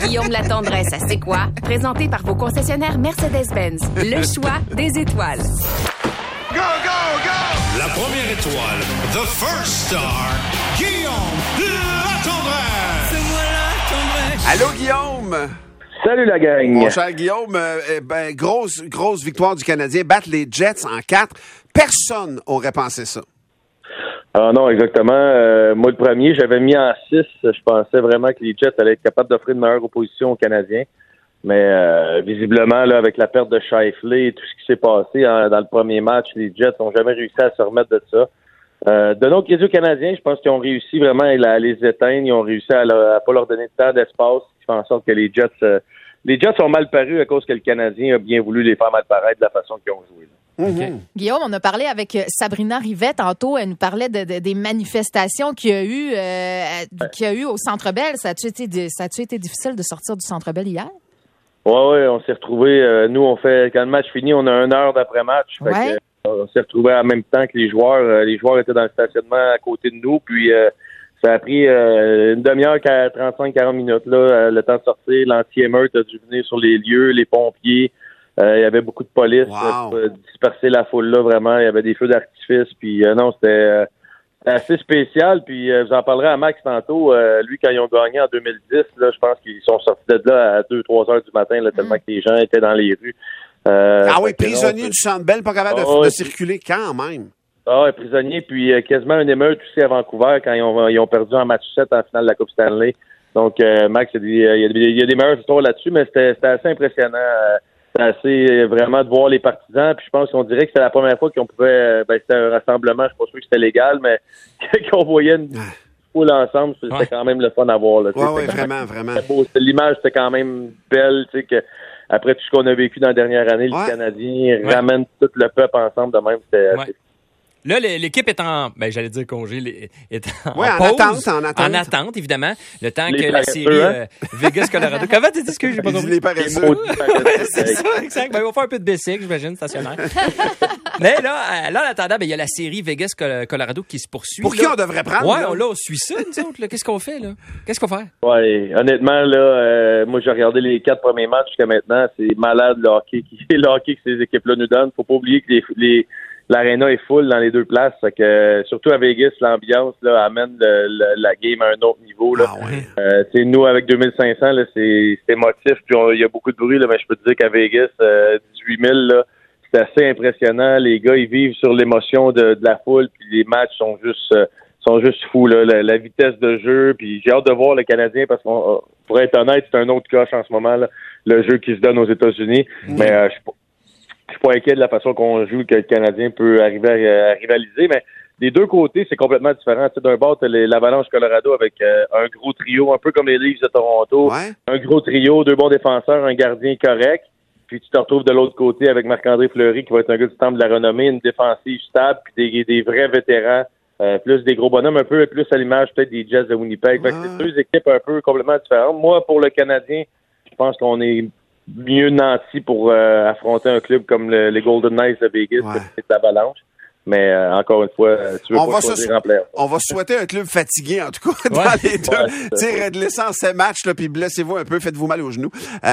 Guillaume Latendresse à C'est quoi? Présenté par vos concessionnaires Mercedes-Benz. Le choix des étoiles. Go, go, go! La première étoile, the first star, Guillaume Latendresse. C'est moi Latendresse. Allô, Guillaume? Salut la gang! Mon cher Guillaume, grosse victoire du Canadien, battre les Jets en 4. Personne n'aurait pensé ça. Ah non, exactement. Moi, le premier, j'avais mis en 6. Je pensais vraiment que les Jets allaient être capables d'offrir une meilleure opposition aux Canadiens. Mais visiblement, là, avec la perte de Scheifele et tout ce qui s'est passé dans le premier match, les Jets n'ont jamais réussi à se remettre de ça. De notre crédit aux Canadiens, je pense qu'ils ont réussi vraiment à les éteindre. Ils ont réussi à pas leur donner de temps, d'espace, qui fait en sorte que les Jets sont mal parus à cause que le Canadien a bien voulu les faire mal paraître de la façon qu'ils ont joué. Okay. Guillaume, on a parlé avec Sabrina Rivet tantôt. Elle nous parlait des manifestations qu'il y a eu au Centre Bell. Ça a-tu été difficile de sortir du Centre Bell hier? Oui, on s'est retrouvés. Nous, quand le match finit, on a 1 heure d'après-match. Ouais. On s'est retrouvés en même temps que les joueurs. Les joueurs étaient dans le stationnement à côté de nous. Puis ça a pris une demi-heure, 35-40 minutes. Là, le temps de sortir. L'anti-émeute a dû venir sur les lieux, les pompiers. Il y avait beaucoup de police pour disperser la foule là, vraiment. Il y avait des feux d'artifice. Puis non, c'était assez spécial. Puis vous en parlerez à Max tantôt. Lui, quand ils ont gagné en 2010, là, je pense qu'ils sont sortis de là à 2-3 heures du matin, là, tellement que les gens étaient dans les rues. Prisonnier du Centre Bell, pas capable de circuler quand même. Ah, prisonnier. Puis quasiment une émeute aussi à Vancouver quand ils ont perdu en match 7 en finale de la Coupe Stanley. Donc, Max, il y a des meilleures histoires là-dessus, mais c'était assez impressionnant. C'est assez vraiment de voir les partisans. Puis je pense qu'on dirait que c'était la première fois qu'on pouvait. C'était un rassemblement. Je suis pas sûr que c'était légal, mais qu'on voyait une foule ensemble, c'était quand même le fun à voir. Oui, vraiment. Beau. L'image, c'était quand même belle. Tu sais que après tout ce qu'on a vécu dans la dernière année, les Canadiens ramènent tout le peuple ensemble de même. C'était assez. Là, l'équipe est en, j'allais dire congé, est en pause. En attente, évidemment. Le temps que la série Vegas-Colorado. Comment tu dis que j'ai pas compris? Les paresseux. C'est ça, exact. Il va faire un peu de bicycle, j'imagine, stationnaire. Mais là, en attendant, il y a la série Vegas-Colorado qui se poursuit. Pour qui on devrait prendre? Ouais, on suit ça, nous autres. Qu'est-ce qu'on fait, là? Qu'est-ce qu'on fait? Ouais, honnêtement, là, moi, j'ai regardé les 4 premiers matchs jusqu'à maintenant. C'est malade, le hockey que ces équipes-là nous donnent. Faut pas oublier que l'aréna est full dans les 2 places. Fait que, surtout à Vegas, l'ambiance là, amène la game à un autre niveau. Là. Nous, avec 2500, là, c'est émotif. Puis il y a beaucoup de bruit. Là, mais je peux te dire qu'à Vegas, 18 000, là, c'est assez impressionnant. Les gars, ils vivent sur l'émotion de la foule. Puis les matchs sont juste fous. Là. La vitesse de jeu. Puis j'ai hâte de voir le Canadien parce qu'on, pour être honnête, c'est un autre coche en ce moment. Là, le jeu qui se donne aux États-Unis. Mais je suis pas inquiet de la façon qu'on joue, que le Canadien peut arriver à rivaliser, mais des 2 côtés, c'est complètement différent. Tu sais, d'un bord, t'as l'Avalanche Colorado avec un gros trio, un peu comme les Leafs de Toronto. Ouais. Un gros trio, 2 bons défenseurs, un gardien correct. Puis tu te retrouves de l'autre côté avec Marc-André Fleury, qui va être un gars du temple de la renommée, une défensive stable, puis des vrais vétérans, plus des gros bonhommes, un peu plus à l'image peut-être des Jets de Winnipeg. Fait que c'est 2 équipes un peu complètement différentes. Moi, pour le Canadien, je pense qu'on est mieux nanti pour affronter un club comme les Golden Knights de Vegas, c'est l'Avalanche. Mais encore une fois, tu veux pas choisir en playoff. On va souhaiter un club fatigué, en tout cas, dans les 2. Laissez en ces matchs, là, puis blessez-vous un peu, faites-vous mal aux genoux.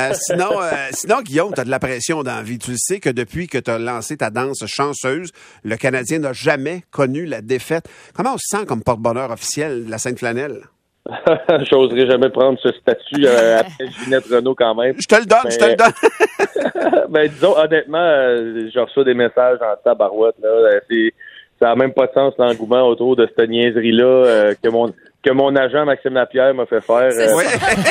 Sinon, Guillaume, t'as de la pression dans la vie. Tu le sais que depuis que t'as lancé ta danse chanceuse, le Canadien n'a jamais connu la défaite. Comment on se sent comme porte-bonheur officiel de la Sainte-Flanelle? J'oserais jamais prendre ce statut après Ginette Renault quand même. Je te le donne. Mais disons, honnêtement, je reçois des messages en tabarouette, là. Ça n'a même pas de sens, l'engouement autour de cette niaiserie-là que mon agent Maxime Lapierre m'a fait faire. Oui.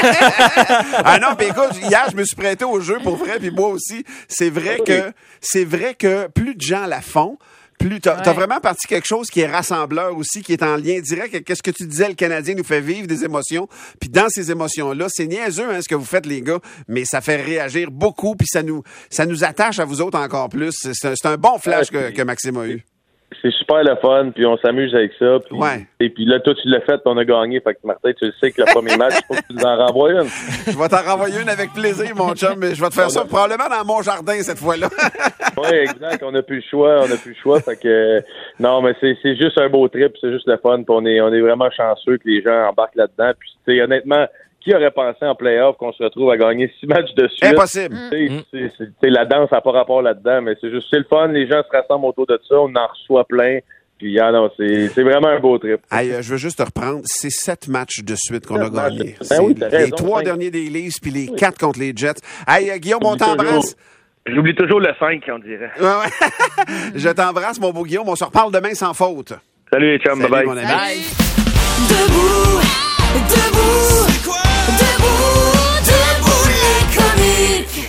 Non, puis écoute, hier, je me suis prêté au jeu pour vrai, puis moi aussi. C'est vrai que plus de gens la font, plus t'as vraiment parti quelque chose qui est rassembleur aussi, qui est en lien direct avec ce que tu disais, le Canadien nous fait vivre des émotions. Puis dans ces émotions-là, c'est niaiseux ce que vous faites, les gars, mais ça fait réagir beaucoup, puis ça nous attache à vous autres encore plus. C'est un bon flash que Maxime a eu. C'est super le fun, puis on s'amuse avec ça. Puis, et puis là, toi, tu l'as fait, puis on a gagné. Fait que Martin, tu le sais que le premier match, il faut que tu nous en renvoies une. Je vais t'en renvoyer une avec plaisir, mon chum, mais je vais te faire ça probablement dans mon jardin cette fois-là. Oui, exact. On n'a plus le choix. Fait que non, mais c'est juste un beau trip, c'est juste le fun. Puis on est vraiment chanceux que les gens embarquent là-dedans. Puis honnêtement, qui aurait pensé en play-off qu'on se retrouve à gagner 6 matchs de suite? Impossible. La danse n'a pas rapport là-dedans, mais c'est le fun. Les gens se rassemblent autour de ça. On en reçoit plein. Puis, c'est vraiment un beau trip. Hey, je veux juste te reprendre. C'est 7 matchs de suite qu'on a gagnés. Oui, t'as raison, les 3 derniers des Leafs puis les 4 contre les Jets. Hey, Guillaume, on t'embrasse. J'oublie toujours le 5, on dirait. Ouais. Je t'embrasse, mon beau Guillaume. On se reparle demain sans faute. Salut les chums, bye-bye. Mon ami. Bye. Debout, debout, debout, debout les comiques.